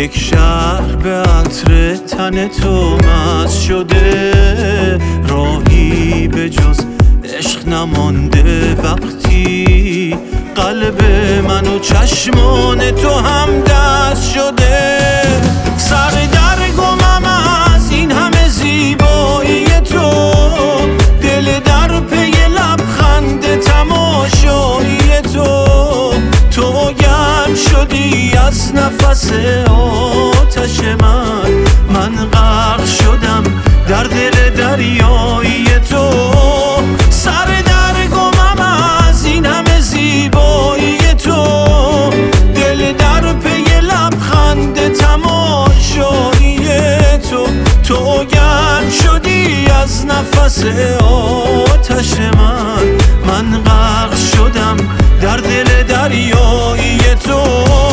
یک شهر به عطر تن تو مست شده، راهی به جز عشق نمانده وقتی قلب من و چشمان تو هم دست شده. سر در گمم از این همه زیبایی تو، دل در پی لبخند تماشایی تو گرم شدی از نفس آتش من غرق شدم در دل دریایی تو. سر در گمم از این همه زیبایی تو، دل در پی لبخند تماشایی تو گرم شدی از نفس آتش من غرق شدم در دل دریایی تو.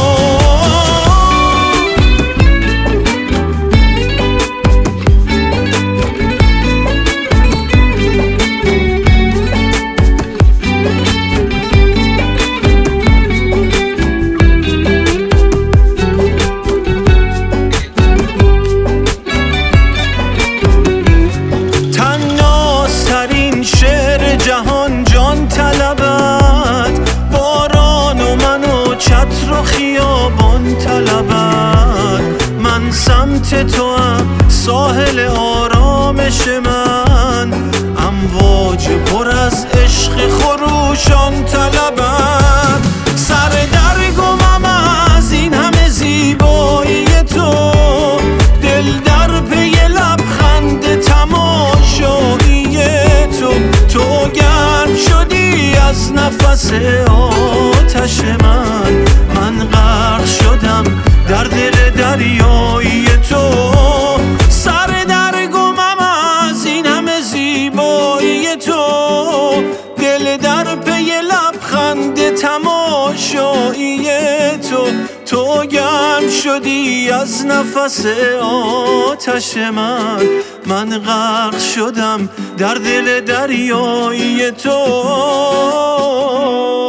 جهان جان طلبت، باران و من و چتر و خیابان طلبت. من سمت تو هم ساحل آرامش من، امواج پر از عشق خروشان طلبت. سر در گمم از این همه زیبایی تو، دل در پی لبخند تماشایی تو گرم شدی از نفس آتش من غرق شدم در دل دریایی تو. سر در گمم از این همه زیبایی تو، دل در پی لبخند تماشایی تو گرم شدی از نفس آتش من غرق شدم در دل دریایی تو.